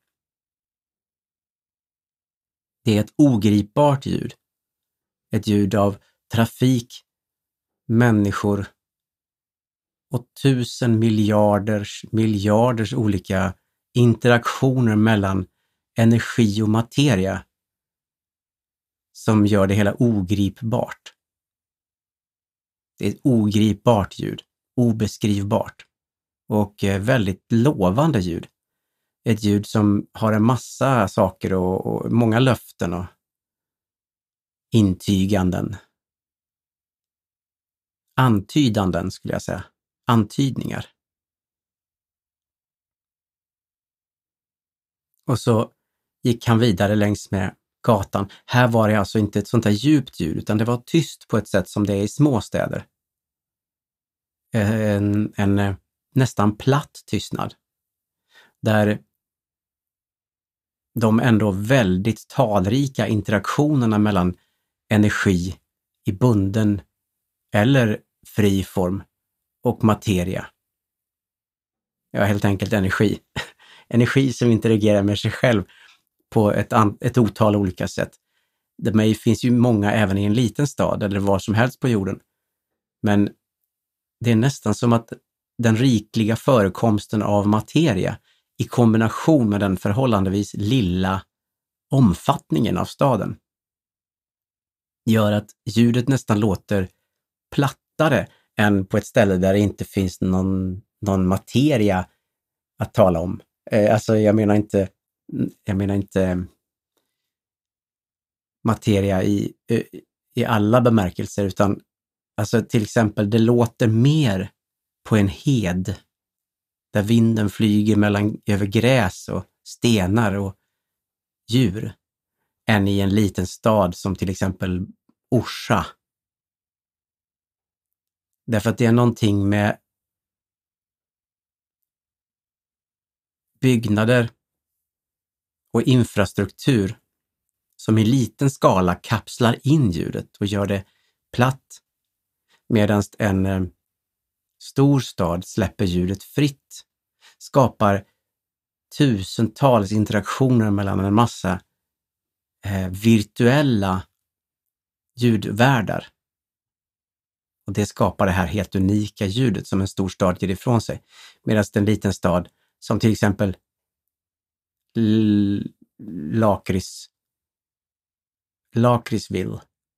Det är ett ogripbart ljud. Ett ljud av trafik, människor och 1000 miljarders olika interaktioner mellan energi och materia som gör det hela ogripbart. Det är ett ogripbart ljud, obeskrivbart och väldigt lovande ljud. Ett ljud som har en massa saker och många löften och intyganden. Antydanden skulle jag säga. Antydningar. Och så gick han vidare längs med gatan. Här var det alltså inte ett sånt här djupt ljud utan det var tyst på ett sätt som det är i småstäder. En nästan platt tystnad. Där de ändå väldigt talrika interaktionerna mellan energi i bunden eller fri form och materia. Ja, helt enkelt energi. Energi som interagerar med sig själv på ett otal olika sätt. Det finns ju många även i en liten stad eller var som helst på jorden. Men det är nästan som att den rikliga förekomsten av materia i kombination med den förhållandevis lilla omfattningen av staden gör att ljudet nästan låter plattare än på ett ställe där det inte finns någon materia att tala om. Alltså jag menar inte materia i alla bemärkelser utan alltså till exempel det låter mer på en hed där vinden flyger över gräs och stenar och djur än i en liten stad som till exempel Orsa. Därför att det är någonting med byggnader och infrastruktur som i liten skala kapslar in ljudet och gör det platt, medan en stor stad släpper ljudet fritt, skapar tusentals interaktioner mellan en massa virtuella ljudvärldar. Och det skapar det här helt unika ljudet som en stor stad ger ifrån sig. Medan en liten stad som till exempel Lakritsville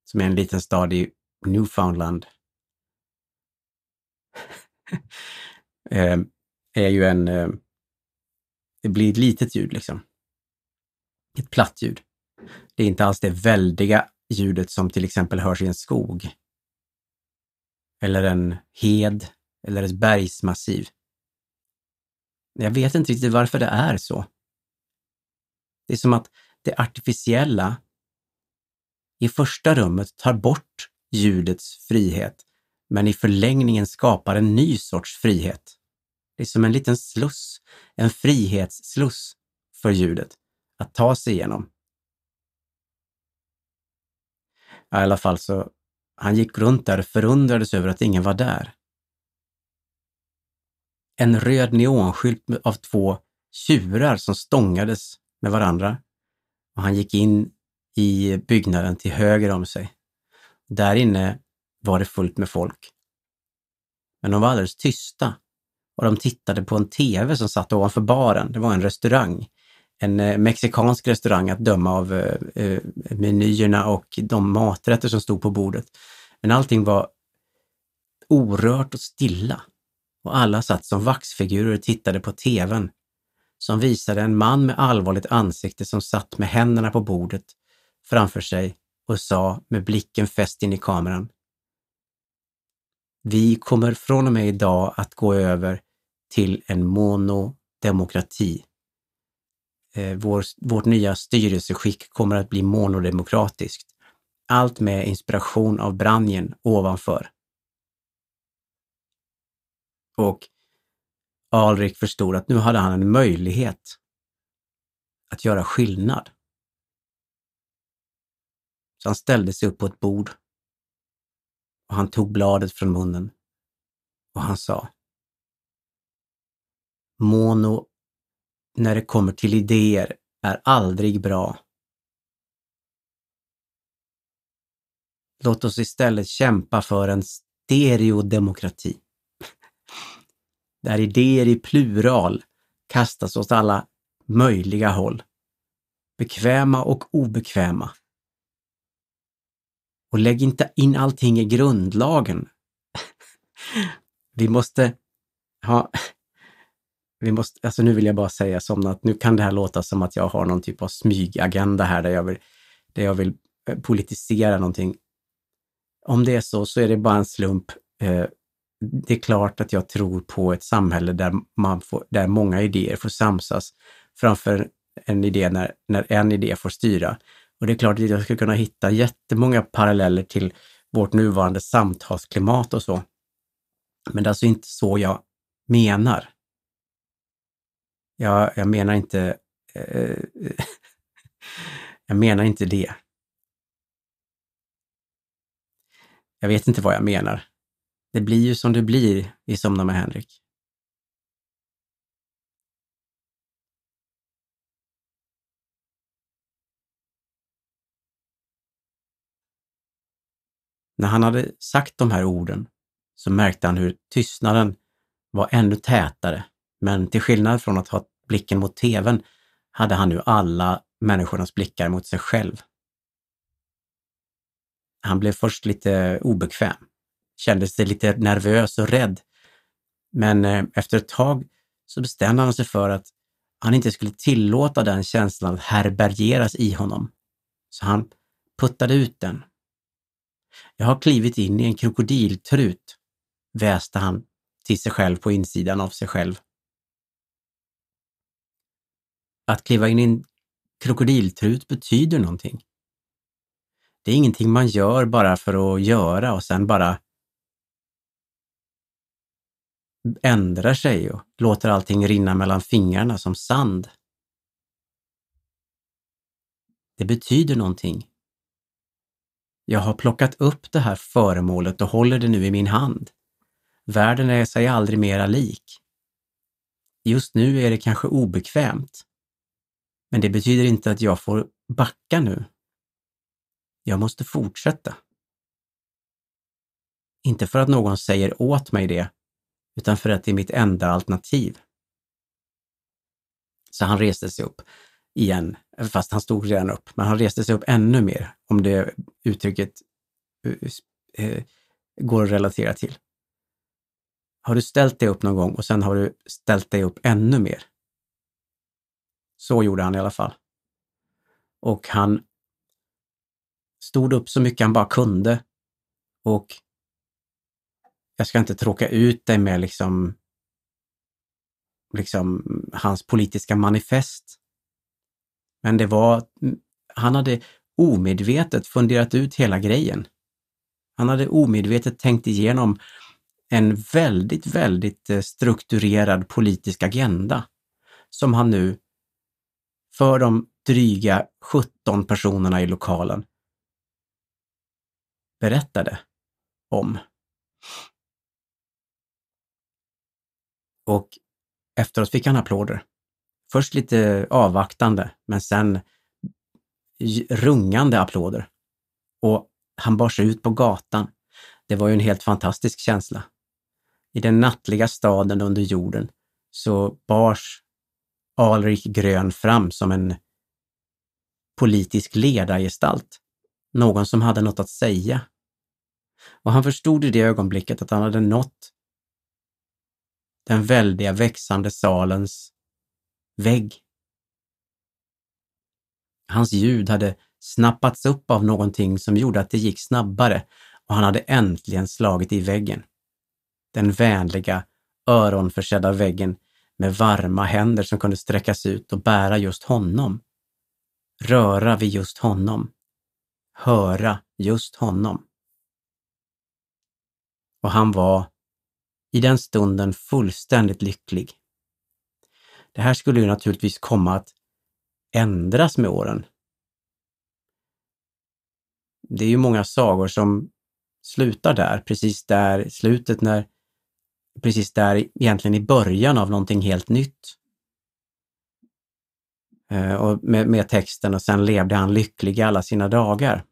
som är en liten stad i Newfoundland, är ju det blir ett litet ljud liksom. Ett platt ljud. Det är inte alls det väldiga ljudet som till exempel hörs i en skog. Eller en hed. Eller ett bergsmassiv. Jag vet inte riktigt varför det är så. Det är som att det artificiella i första rummet tar bort ljudets frihet, men i förlängningen skapar en ny sorts frihet. Det är som en liten sluss, en frihetssluss för ljudet att ta sig igenom. Ja, i alla fall så, han gick runt där och förundrades över att ingen var där. En röd neonskylt av 2 tjurar som stångades med varandra. Och han gick in i byggnaden till höger om sig. Där inne var det fullt med folk. Men de var alldeles tysta. Och de tittade på en tv som satt ovanför baren. Det var en restaurang. En mexikansk restaurang att döma av menyerna och de maträtter som stod på bordet. Men allting var orört och stilla. Och alla satt som vaxfigurer och tittade på tvn som visade en man med allvarligt ansikte som satt med händerna på bordet framför sig och sa med blicken fäst in i kameran: vi kommer från och med idag att gå över till en monodemokrati. Vårt nya styrelseskick kommer att bli monodemokratiskt. Allt med inspiration av Branjen ovanför. Och Alrik förstod att nu hade han en möjlighet att göra skillnad. Så han ställde sig upp på ett bord och han tog bladet från munnen och han sa: mono när det kommer till idéer är aldrig bra. Låt oss istället kämpa för en stereodemokrati. Där idéer i plural kastas åt alla möjliga håll. Bekväma och obekväma. Och lägg inte in allting i grundlagen. Alltså nu vill jag bara säga som att nu kan det här låta som att jag har någon typ av smygagenda här där jag vill politisera någonting. Om det är så är det bara en slump. Det är klart att jag tror på ett samhälle där många idéer får samsas framför en idé när en idé får styra. Och det är klart att jag ska kunna hitta jättemånga paralleller till vårt nuvarande samtalsklimat och så. Men det är alltså inte så jag menar. Jag menar inte jag menar inte det. Jag vet inte vad jag menar. Det blir ju som det blir i Somna med Henrik. När han hade sagt de här orden så märkte han hur tystnaden var ännu tätare. Men till skillnad från att ha blicken mot tvn hade han nu alla människornas blickar mot sig själv. Han blev först lite obekväm. Kände sig lite nervös och rädd. Men efter ett tag så bestämde han sig för att han inte skulle tillåta den känslan att härbärgeras i honom. Så han puttade ut den. Jag har klivit in i en krokodiltrut, väste han till sig själv på insidan av sig själv. Att kliva in i en krokodiltrut betyder någonting. Det är ingenting man gör bara för att göra och sen bara ändrar sig och låter allting rinna mellan fingrarna som sand. Det betyder någonting. Jag har plockat upp det här föremålet och håller det nu i min hand. Världen är sig aldrig mera lik. Just nu är det kanske obekvämt. Men det betyder inte att jag får backa nu. Jag måste fortsätta. Inte för att någon säger åt mig det, utan för att det är mitt enda alternativ. Så han reste sig upp igen, fast han stod redan upp, men han reste sig upp ännu mer, om det uttrycket går att relatera till. Har du ställt dig upp någon gång och sen har du ställt dig upp ännu mer? Så gjorde han i alla fall. Och han stod upp så mycket han bara kunde. Och jag ska inte tråka ut dig med liksom hans politiska manifest. Men han hade omedvetet funderat ut hela grejen. Han hade omedvetet tänkt igenom en väldigt, väldigt strukturerad politisk agenda som han nu för de dryga 17 personerna i lokalen berättade om. Och efteråt fick han applåder. Först lite avvaktande, men sen rungande applåder. Och han bar sig ut på gatan. Det var ju en helt fantastisk känsla. I den nattliga staden under jorden så bars Alrik Grön fram som en politisk ledargestalt. Någon som hade något att säga. Och han förstod i det ögonblicket att han hade nått den väldiga växande salens vägg. Hans ljud hade snappats upp av någonting som gjorde att det gick snabbare och han hade äntligen slagit i väggen. Den vänliga, öronförsedda väggen med varma händer som kunde sträckas ut och bära just honom. Röra vid just honom. Höra just honom. Och han var i den stunden fullständigt lycklig. Det här skulle ju naturligtvis komma att ändras med åren. Det är ju många sagor som slutar där, precis där slutet precis där egentligen i början av någonting helt nytt. Och med texten och sen levde han lycklig alla sina dagar.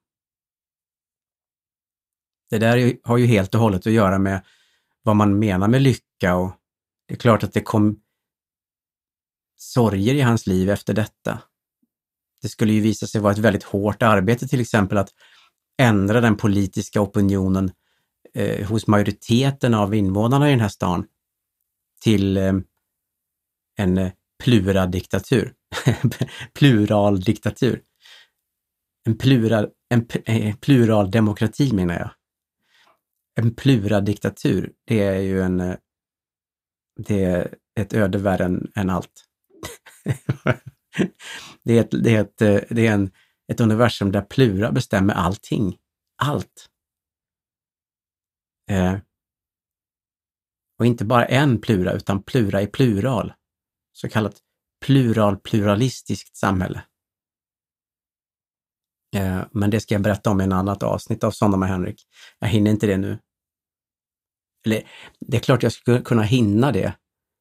Det där har ju helt och hållet att göra med vad man menar med lycka och det är klart att det kom sorger i hans liv efter detta. Det skulle ju visa sig vara ett väldigt hårt arbete till exempel att ändra den politiska opinionen hos majoriteten av invånarna i den här stan till en pluradiktatur. Pluraldiktatur. En pluraldemokrati menar jag. En pluradiktatur, det är ju det är ett öde värre än allt. Det är ett universum där plura bestämmer allting. Allt. Och inte bara en plura utan plura i plural. Så kallat pluralistiskt samhälle. Men det ska jag berätta om i en annat avsnitt av Sondra med Henrik. Jag hinner inte det nu. Eller, det är klart jag skulle kunna hinna det.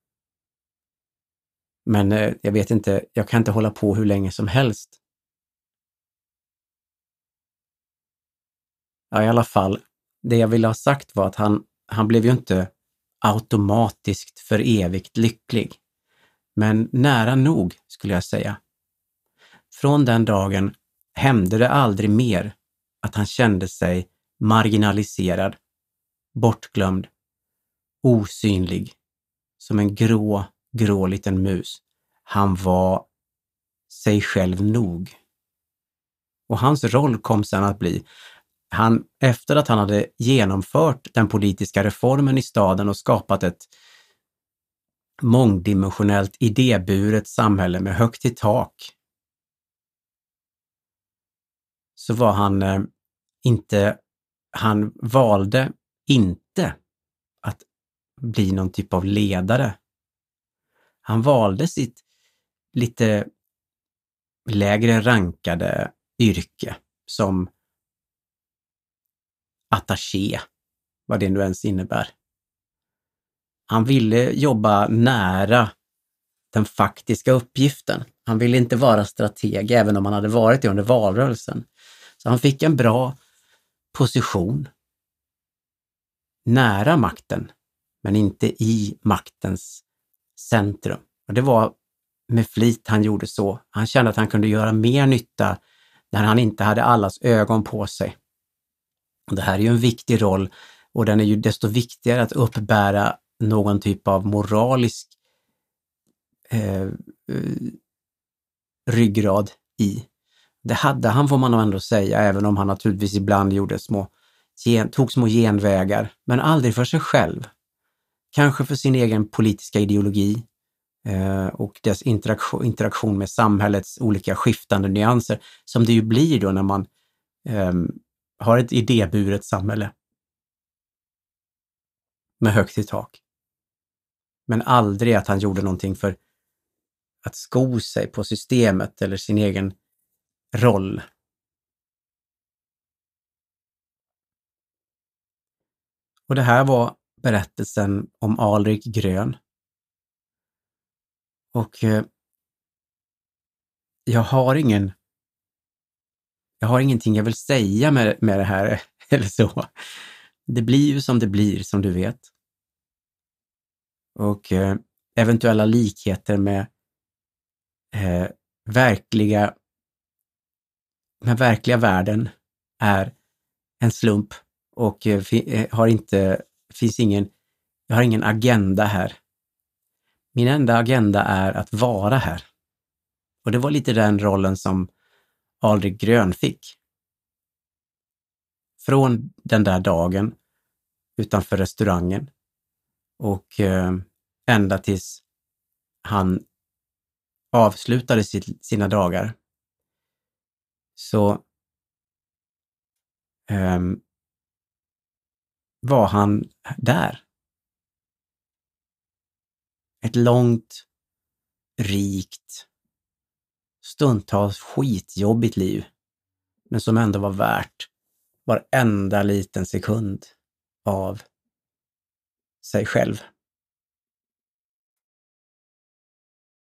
Men jag vet inte, jag kan inte hålla på hur länge som helst. Ja, i alla fall, det jag ville ha sagt var att han blev ju inte automatiskt för evigt lycklig. Men nära nog, skulle jag säga. Från den dagen hände det aldrig mer att han kände sig marginaliserad, bortglömd, osynlig, som en grå liten mus. Han var sig själv nog. Och hans roll kom sedan att bli, efter att han hade genomfört den politiska reformen i staden och skapat ett mångdimensionellt idéburet samhälle med högt i tak, så var han valde inte att bli någon typ av ledare. Han valde sitt lite lägre rankade yrke som attaché, vad det nu ens innebär. Han ville jobba nära den faktiska uppgiften. Han ville inte vara strateg, även om han hade varit det under valrörelsen. Så han fick en bra position nära makten, men inte i maktens centrum. Och det var med flit han gjorde så. Han kände att han kunde göra mer nytta när han inte hade allas ögon på sig. Det här är ju en viktig roll och den är ju desto viktigare att uppbära någon typ av moralisk ryggrad i. Det hade han, får man nog ändå säga, även om han naturligtvis ibland gjorde tog små genvägar, men aldrig för sig själv. Kanske för sin egen politiska ideologi och dess interaktion med samhällets olika skiftande nyanser, som det ju blir då när man har ett idéburet samhälle med högt i tak. Men aldrig att han gjorde någonting för att sko sig på systemet eller sin egen roll. Och det här var berättelsen om Alrik Grön. Och jag har ingenting jag vill säga med det här eller så. Det blir ju som det blir, som du vet. Och eventuella likheter med verkliga världen är en slump och jag har ingen agenda här. Min enda agenda är att vara här. Och det var lite den rollen som Alrik Grön fick. Från den där dagen utanför restaurangen och ända tills han avslutade sina dagar så var han där. Ett långt, rikt, stundtals skitjobbigt liv, men som ändå var värt varenda liten sekund av sig själv.